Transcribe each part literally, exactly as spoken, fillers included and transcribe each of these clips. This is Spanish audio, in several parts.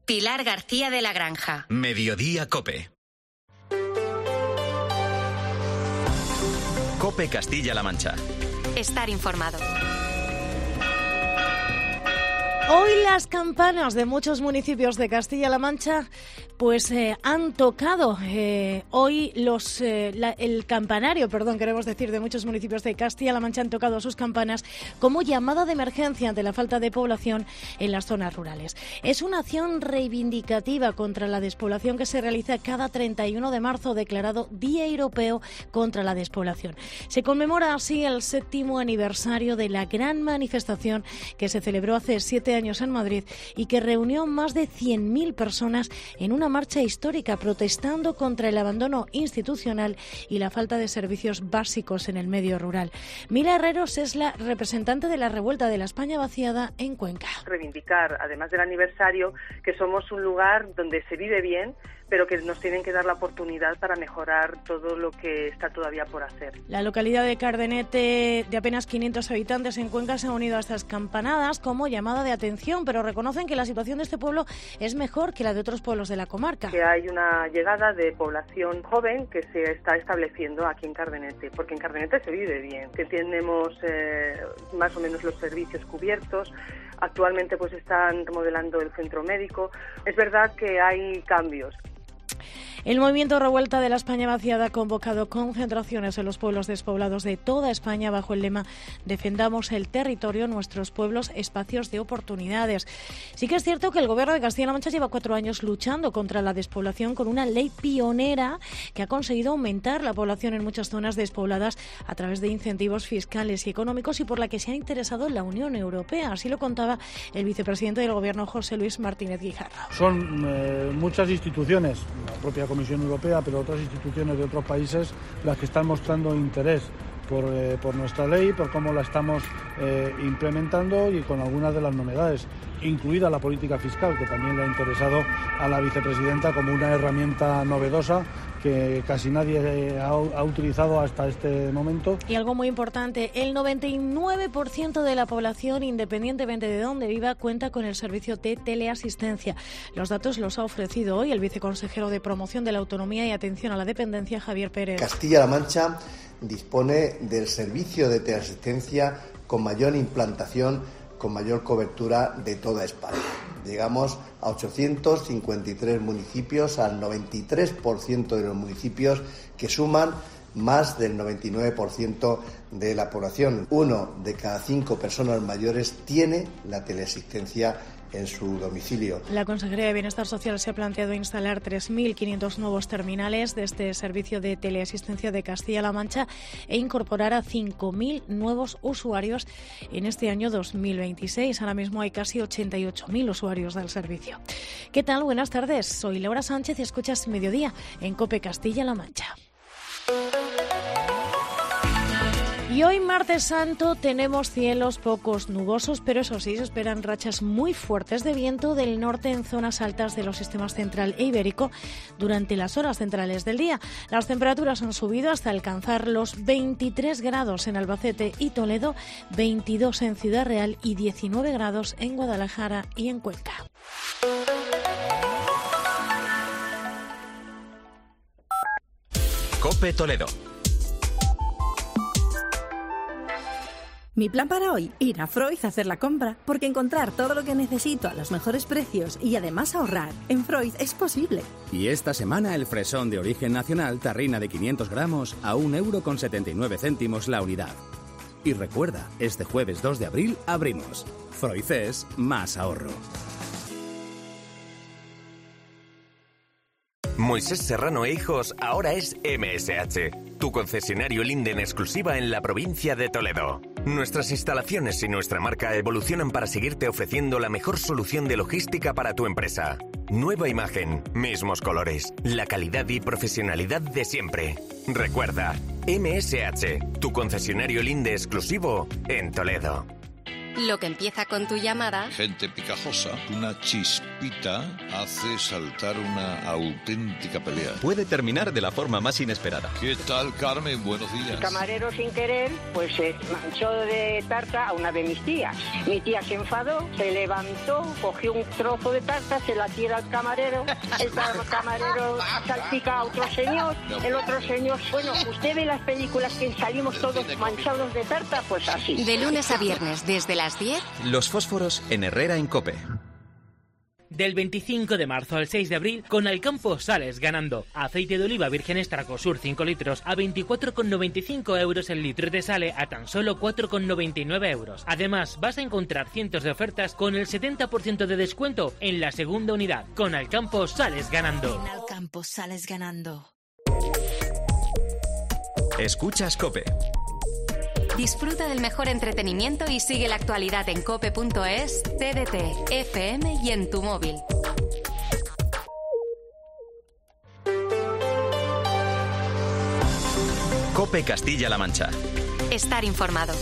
Pilar García de la Granja. Mediodía COPE. COPE Castilla-La Mancha. Estar informado. Hoy las campanas de muchos municipios de Castilla-La Mancha pues eh, han tocado. Eh, hoy los eh, la, el campanario, perdón, queremos decir, de muchos municipios de Castilla-La Mancha han tocado sus campanas como llamada de emergencia ante la falta de población en las zonas rurales. Es una acción reivindicativa contra la despoblación que se realiza cada treinta y uno de marzo, declarado Día Europeo contra la Despoblación. Se conmemora así el séptimo aniversario de la gran manifestación que se celebró hace siete años en Madrid y que reunió más de cien mil personas en una marcha histórica protestando contra el abandono institucional y la falta de servicios básicos en el medio rural. Mila Herreros es la representante de la revuelta de la España vaciada en Cuenca. Reivindicar, además del aniversario, que somos un lugar donde se vive bien, pero que nos tienen que dar la oportunidad para mejorar todo lo que está todavía por hacer. La localidad de Cardenete, de apenas quinientos habitantes en Cuenca, se ha unido a estas campanadas como llamada de atención, pero reconocen que la situación de este pueblo es mejor que la de otros pueblos de la comarca. Que hay una llegada de población joven que se está estableciendo aquí en Cardenete, porque en Cardenete se vive bien, que tenemos eh, más o menos los servicios cubiertos. Actualmente pues están remodelando el centro médico. Es verdad que hay cambios. El movimiento Revuelta de la España vaciada ha convocado concentraciones en los pueblos despoblados de toda España bajo el lema Defendamos el territorio, nuestros pueblos, espacios de oportunidades. Sí que es cierto que el Gobierno de Castilla-La Mancha lleva cuatro años luchando contra la despoblación con una ley pionera que ha conseguido aumentar la población en muchas zonas despobladas a través de incentivos fiscales y económicos y por la que se ha interesado la Unión Europea. Así lo contaba el vicepresidente del Gobierno, José Luis Martínez Guijarro. Son eh, muchas instituciones, la propia Comisión Europea, pero otras instituciones de otros países, las que están mostrando interés por, eh, por nuestra ley, por cómo la estamos eh, implementando y con algunas de las novedades, incluida la política fiscal, que también le ha interesado a la vicepresidenta como una herramienta novedosa que casi nadie ha, ha utilizado hasta este momento. Y algo muy importante, el noventa y nueve por ciento de la población, independientemente de dónde viva, cuenta con el servicio de teleasistencia. Los datos los ha ofrecido hoy el viceconsejero de Promoción de la Autonomía y Atención a la Dependencia, Javier Pérez. Castilla-La Mancha dispone del servicio de teleasistencia con mayor implantación, con mayor cobertura de toda España. Llegamos a ochocientos cincuenta y tres municipios, al noventa y tres por ciento de los municipios, que suman más del noventa y nueve por ciento de la población. Uno de cada cinco personas mayores tiene la teleasistencia en su domicilio. La Consejería de Bienestar Social se ha planteado instalar tres mil quinientos nuevos terminales de este servicio de teleasistencia de Castilla-La Mancha e incorporar a cinco mil nuevos usuarios en este año dos mil veintiséis. Ahora mismo hay casi ochenta y ocho mil usuarios del servicio. ¿Qué tal? Buenas tardes. Soy Laura Sánchez y escuchas Mediodía en COPE Castilla-La Mancha. Y hoy, martes santo, tenemos cielos pocos nubosos, pero eso sí, se esperan rachas muy fuertes de viento del norte en zonas altas de los sistemas central e ibérico durante las horas centrales del día. Las temperaturas han subido hasta alcanzar los veintitrés grados en Albacete y Toledo, veintidós en Ciudad Real y diecinueve grados en Guadalajara y en Cuenca. COPE Toledo. Mi plan para hoy, ir a Freud a hacer la compra, porque encontrar todo lo que necesito a los mejores precios y además ahorrar en Freud es posible. Y esta semana el fresón de origen nacional tarrina de quinientos gramos a un euro con setenta y nueve céntimos la unidad. Y recuerda, este jueves dos de abril abrimos. Freud es más ahorro. Moisés Serrano e Hijos ahora es M S H, tu concesionario Linde en exclusiva en la provincia de Toledo. Nuestras instalaciones y nuestra marca evolucionan para seguirte ofreciendo la mejor solución de logística para tu empresa. Nueva imagen, mismos colores, la calidad y profesionalidad de siempre. Recuerda, M S H, tu concesionario Linde exclusivo en Toledo. Lo que empieza con tu llamada. Gente picajosa, una chispita hace saltar una auténtica pelea. Puede terminar de la forma más inesperada. ¿Qué tal, Carmen? Buenos días. El camarero, sin querer, pues se manchó de tarta a una de mis tías. Mi tía se enfadó, se levantó, cogió un trozo de tarta, se la tira al camarero. El camarero salpica a otro señor. El otro señor, bueno, usted ve las películas que salimos todos manchados de tarta, pues así. De lunes a viernes, desde las diez. Los fósforos en Herrera en COPE. Del veinticinco de marzo al seis de abril, con Alcampo sales ganando. Aceite de oliva virgen extra Cosur cinco litros a veinticuatro con noventa y cinco euros el litro y te sale a tan solo cuatro con noventa y nueve euros. Además, vas a encontrar cientos de ofertas con el setenta por ciento de descuento en la segunda unidad. Con Alcampo sales ganando. En Alcampo sales ganando. Escuchas COPE. Disfruta del mejor entretenimiento y sigue la actualidad en cope punto es, T D T, F M y en tu móvil. COPE Castilla-La Mancha. Estar informado.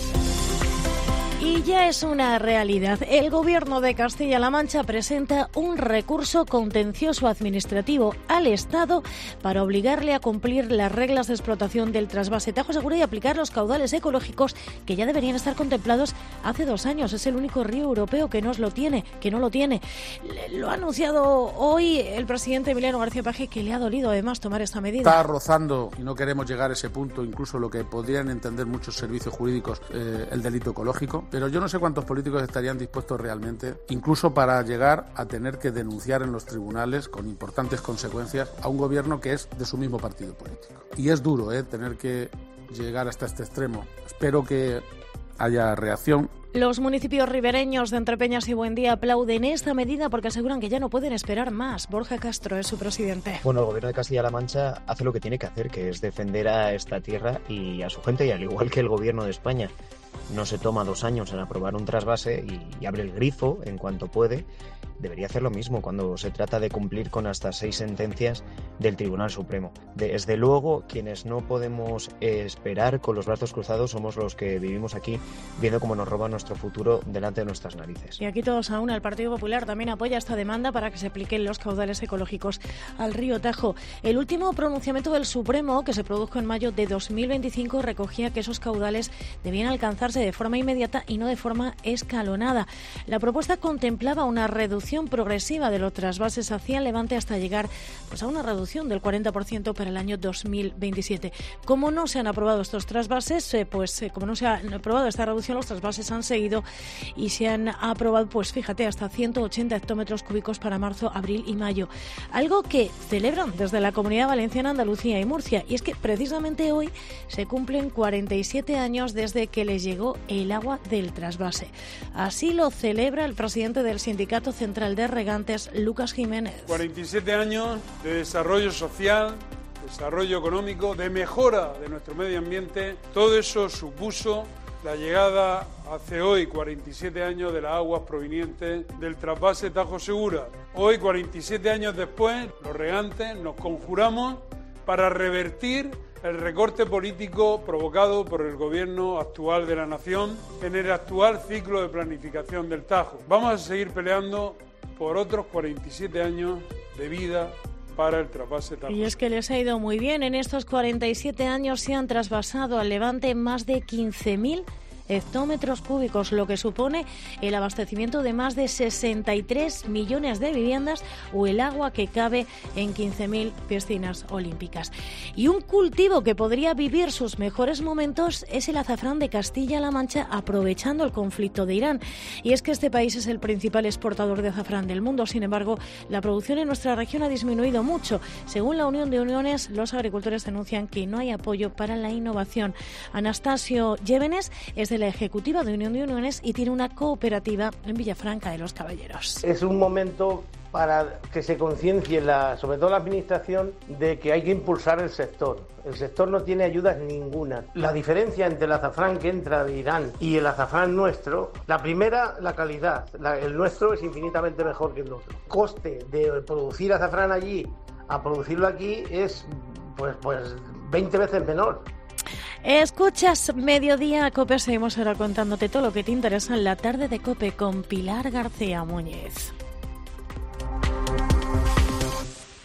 Y ya es una realidad. El Gobierno de Castilla-La Mancha presenta un recurso contencioso administrativo al Estado para obligarle a cumplir las reglas de explotación del trasvase Tajo Segura y aplicar los caudales ecológicos que ya deberían estar contemplados hace dos años. Es el único río europeo que no lo tiene, que no lo tiene. Lo ha anunciado hoy el presidente Emiliano García Paje, que le ha dolido además tomar esta medida. Está rozando, y no queremos llegar a ese punto, incluso lo que podrían entender muchos servicios jurídicos, eh, el delito ecológico. Pero yo no sé cuántos políticos estarían dispuestos realmente, incluso para llegar a tener que denunciar en los tribunales con importantes consecuencias a un gobierno que es de su mismo partido político. Y es duro, ¿eh?, tener que llegar hasta este extremo. Espero que haya reacción. Los municipios ribereños de Entrepeñas y Buendía aplauden esta medida porque aseguran que ya no pueden esperar más. Borja Castro es su presidente. Bueno, el Gobierno de Castilla-La Mancha hace lo que tiene que hacer, que es defender a esta tierra y a su gente, y al igual que el Gobierno de España no se toma dos años en aprobar un trasvase y, y abre el grifo en cuanto puede, debería hacer lo mismo cuando se trata de cumplir con hasta seis sentencias del Tribunal Supremo. Desde luego, quienes no podemos esperar con los brazos cruzados somos los que vivimos aquí viendo cómo nos roban nuestro futuro delante de nuestras narices. Y aquí todos a una, el Partido Popular también apoya esta demanda para que se apliquen los caudales ecológicos al río Tajo. El último pronunciamiento del Supremo, que se produjo en mayo de dos mil veinticinco, recogía que esos caudales debían alcanzarse de forma inmediata y no de forma escalonada. La propuesta contemplaba una reducción progresiva de los trasvases hacia el Levante hasta llegar pues, a una reducción del cuarenta por ciento para el año dos mil veintisiete. Como no se han aprobado estos trasvases, eh, pues eh, como no se ha aprobado esta reducción, los trasvases han seguido y se han aprobado, pues fíjate, hasta ciento ochenta hectómetros cúbicos para marzo, abril y mayo. Algo que celebran desde la Comunidad Valenciana, Andalucía y Murcia. Y es que precisamente hoy se cumplen cuarenta y siete años desde que les llegó el agua del trasvase. Así lo celebra el presidente del Sindicato Central de Regantes, Lucas Jiménez. cuarenta y siete años de desarrollo social, desarrollo económico, de mejora de nuestro medio ambiente. Todo eso supuso la llegada hace hoy cuarenta y siete años de las aguas provenientes del trasvase Tajo Segura. Hoy, cuarenta y siete años después, los regantes nos conjuramos para revertir el recorte político provocado por el gobierno actual de la nación en el actual ciclo de planificación del Tajo. Vamos a seguir peleando por otros cuarenta y siete años de vida para el trasvase Tajo. Y es que les ha ido muy bien. En estos cuarenta y siete años se han trasvasado al Levante más de quince mil hectómetros cúbicos, lo que supone el abastecimiento de más de sesenta y tres millones de viviendas o el agua que cabe en quince mil piscinas olímpicas. Y un cultivo que podría vivir sus mejores momentos es el azafrán de Castilla-La Mancha, aprovechando el conflicto de Irán. Y es que este país es el principal exportador de azafrán del mundo. Sin embargo, la producción en nuestra región ha disminuido mucho. Según la Unión de Uniones, los agricultores denuncian que no hay apoyo para la innovación. Anastasio Llévenes es de la ejecutiva de Unión de Uniones y tiene una cooperativa en Villafranca de los Caballeros. Es un momento para que se conciencie, la, sobre todo la administración, de que hay que impulsar el sector. El sector no tiene ayudas ninguna. La diferencia entre el azafrán que entra de Irán y el azafrán nuestro, la primera, la calidad. La, el nuestro es infinitamente mejor que el otro. El coste de producir azafrán allí a producirlo aquí es pues, pues veinte veces menor. Escuchas Mediodía Cope, seguimos ahora contándote todo lo que te interesa en la tarde de Cope con Pilar García Muñiz.